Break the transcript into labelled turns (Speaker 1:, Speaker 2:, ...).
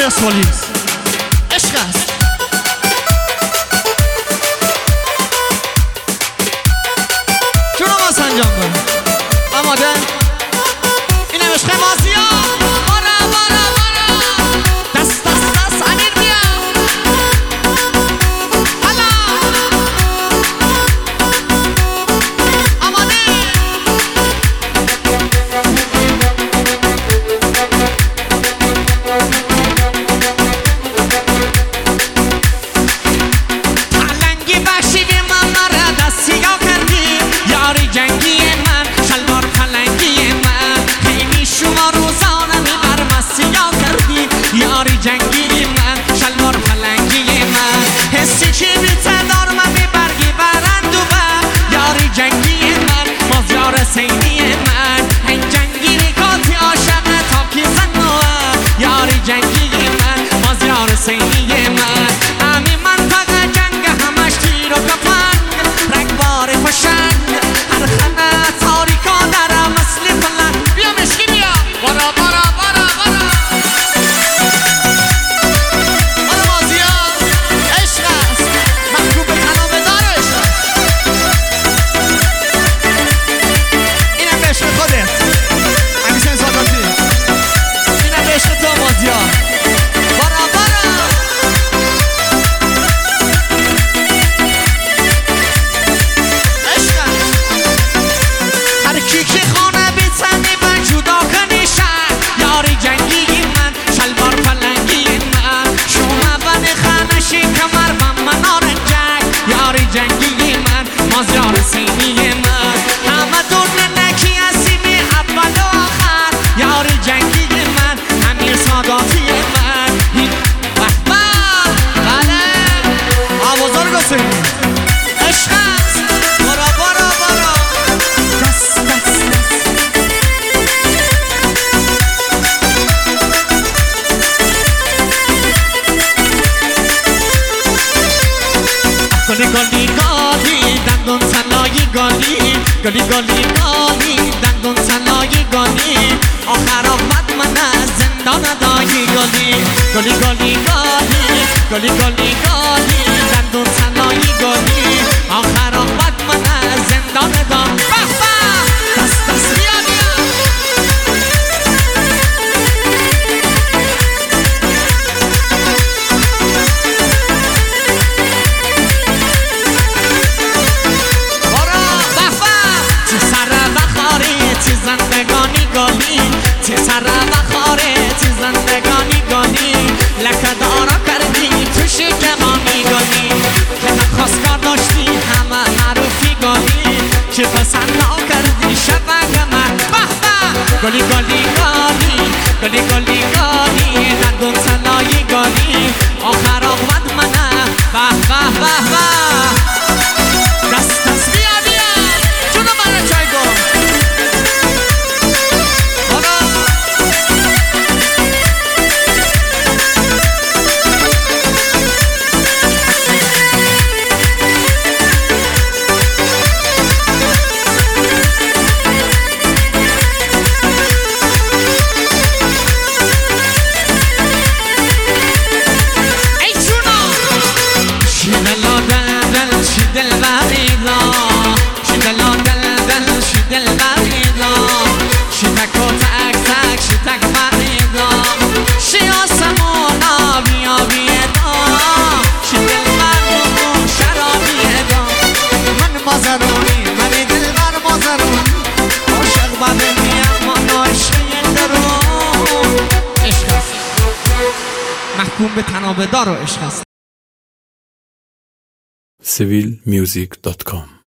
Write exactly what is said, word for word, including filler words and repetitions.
Speaker 1: پرسپولیس عشق است. جونم حسن جان برم آماده اینم عشق مازیا بارا بارا بارا دست دست دست امیر بیا حالا آماده پلنگی بشیدی من مرا دستی ها کردی یاری جنگی من شلوار پلنگی من خیلی شما روزانه می برمستی ها کردی یاری جنگی من شلوار پلنگی من حسی که بیته دار من می برگی برند و بر یاری جنگی من مازیار سینی من این جنگی ریکاتی عاشق تا کی زنوه یاری جنگی من مازیار سینی من امی منطقه جنگ همش تیر و کفنگ رنگبار خوشنگ هر خانه تاریکا درم مثل پلنگ بیا مشکی بیا بارا بارا بارا بارا بارا مازیار عشق است محبوب تنابه دار عشق است اینم به عشق خودت امیسن ساداتی اینم به عشق تو مازیار بارا بارا عشق است هر کی که خانه بیتنی من جدا کنی شد یاری جنگی من شلوار پلنگی من شما بن خانشی کمر من منارنجک یاری جنگی من مازیار سینی من همه دور نکی اسیمی اول و آخر یاری جنگی من امیر ساداتی من این بحبه بله آوازا رو گسیم عشق است بارا بارا بارا دست دست دست گلی گلی گالی دندون سلایی گالی گلی گلی گالی دندون سلایی گالی آخر آمد من از زندان دایی گالی گلی گلی گالی گلی گلی گالی دندون سلایی گالی آخر آمد من از زندان دایی بحبه دست دست بیا بیا چه سره بخاره چه زندگانی گانی چه سره بخاره چه زندگانی گانی لکه دارا کردی تو شکمانی گانی که نخواستگار داشتی همه معروفی گانی چه پسند ها کردی شبک من بحبه گلی گلی گانی گلی گلی گانی دندون سلایی گانی آخر آمد منه بحبه بحبه دست دست بیا بیا جونو برای چای گو بارا ای جونو شی دلا دل دل شی دل بریدا شی دلا دل دل شی دل بریدا شی تکو تک تک شی تک بریدا شی آسمونا بیا بیدا شی دل مرمون شرابیدا من مازرونی من دل بر مازرون عاشق بدنی اما عشق درون عشق است محکوم به تنابه دار و عشق است
Speaker 2: سیویل میوزیک دات کام